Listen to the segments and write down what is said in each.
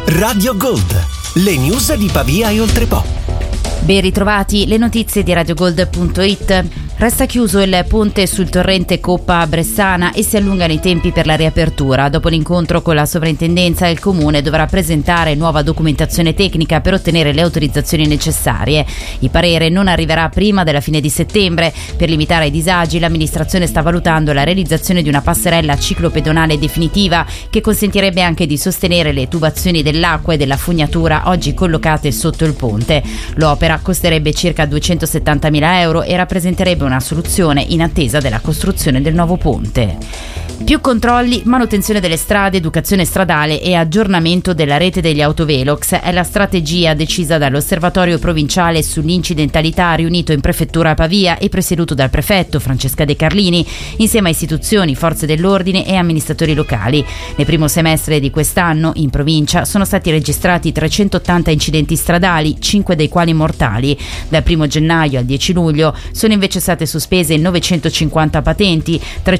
Radio Gold, le news di Pavia e Oltrepò. Ben ritrovati, le notizie di radiogold.it. Resta chiuso il ponte sul torrente Coppa Bressana e si allungano i tempi per la riapertura. Dopo l'incontro con la sovrintendenza, il comune dovrà presentare nuova documentazione tecnica per ottenere le autorizzazioni necessarie. Il parere non arriverà prima della fine di settembre. Per limitare i disagi, l'amministrazione sta valutando la realizzazione di una passerella ciclopedonale definitiva che consentirebbe anche di sostenere le tubazioni dell'acqua e della fognatura oggi collocate sotto il ponte. L'opera costerebbe circa 270.000 euro e rappresenterebbe una soluzione in attesa della costruzione del nuovo ponte. Più controlli, manutenzione delle strade, educazione stradale e aggiornamento della rete degli autovelox è la strategia decisa dall'Osservatorio Provinciale sull'incidentalità riunito in Prefettura Pavia e presieduto dal prefetto Francesca De Carlini insieme a istituzioni, forze dell'ordine e amministratori locali. Nel primo semestre di quest'anno in provincia sono stati registrati 380 incidenti stradali, 5 dei quali mortali. Dal 1 gennaio al 10 luglio sono invece state sospese 950 patenti,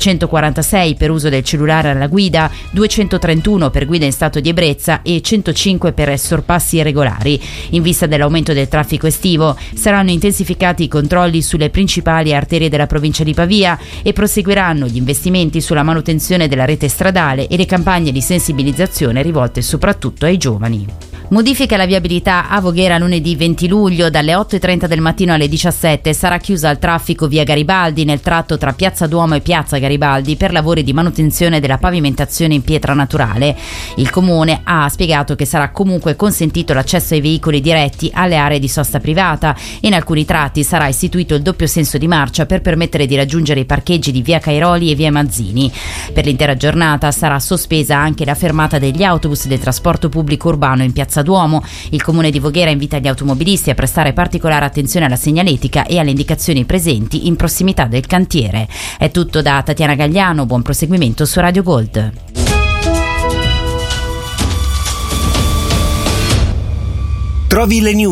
346 per uso del cellulare alla guida, 231 per guida in stato di ebbrezza e 105 per sorpassi irregolari. In vista dell'aumento del traffico estivo saranno intensificati i controlli sulle principali arterie della provincia di Pavia e proseguiranno gli investimenti sulla manutenzione della rete stradale e le campagne di sensibilizzazione rivolte soprattutto ai giovani. Modifica la viabilità a Voghera lunedì 20 luglio dalle 8:30 del mattino alle 17. Sarà chiusa al traffico via Garibaldi nel tratto tra Piazza Duomo e Piazza Garibaldi per lavori di manutenzione della pavimentazione in pietra naturale. Il comune ha spiegato che sarà comunque consentito l'accesso ai veicoli diretti alle aree di sosta privata e in alcuni tratti sarà istituito il doppio senso di marcia per permettere di raggiungere i parcheggi di via Cairoli e via Mazzini. Per l'intera giornata sarà sospesa anche la fermata degli autobus del trasporto pubblico urbano in Piazza Duomo. Il comune di Voghera invita gli automobilisti a prestare particolare attenzione alla segnaletica e alle indicazioni presenti in prossimità del cantiere. È tutto da Tatiana Gagliano, buon proseguimento su Radio Gold. Trovi le news